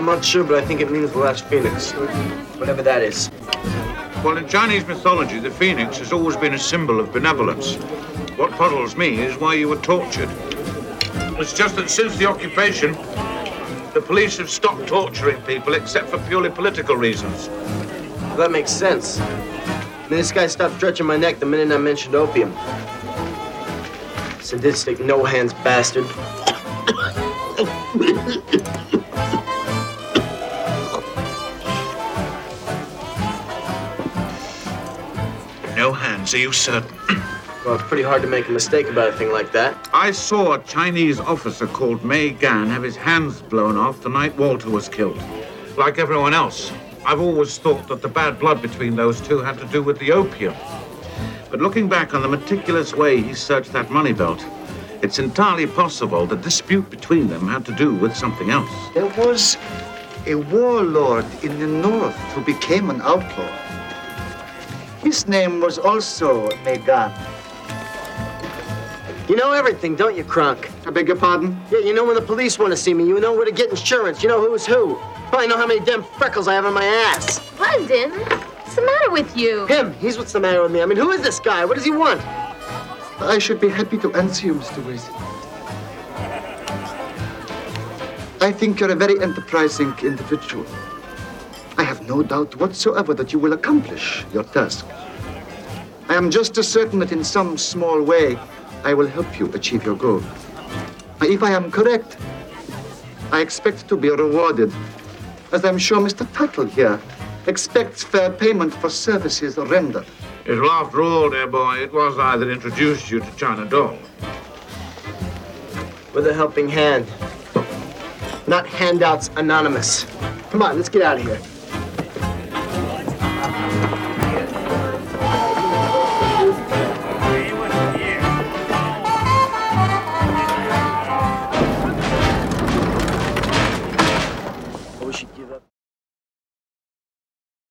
I'm not sure, but I think it means the last phoenix. Whatever that is. Well, in Chinese mythology, the phoenix has always been a symbol of benevolence. What puzzles me is why you were tortured. It's just that since the occupation, the police have stopped torturing people except for purely political reasons. Well, that makes sense. I mean, this guy stopped stretching my neck the minute I mentioned opium. Sadistic, no-hands bastard. No hands, are you certain? Well, it's pretty hard to make a mistake about a thing like that. I saw a Chinese officer called Mei Gan have his hands blown off the night Walter was killed. Like everyone else, I've always thought that the bad blood between those two had to do with the opium. But looking back on the meticulous way he searched that money belt, it's entirely possible the dispute between them had to do with something else. There was a warlord in the north who became an outlaw. His name was also Mei Gan. You know everything, don't you, Kronk? I beg your pardon? Yeah, you know when the police want to see me. You know where to get insurance. You know who's who. Probably know how many damn freckles I have on my ass. London, what's the matter with you? Him. He's what's the matter with me. I mean, who is this guy? What does he want? I should be happy to answer you, Mr. Weasley. I think you're a very enterprising individual. I have no doubt whatsoever that you will accomplish your task. I am just as certain that in some small way, I will help you achieve your goal. If I am correct, I expect to be rewarded, as I'm sure Mr. Tuttle here expects fair payment for services rendered. Well, after all, dear boy, it was I that introduced you to China Doll. With a helping hand. Not handouts anonymous. Come on, let's get out of here.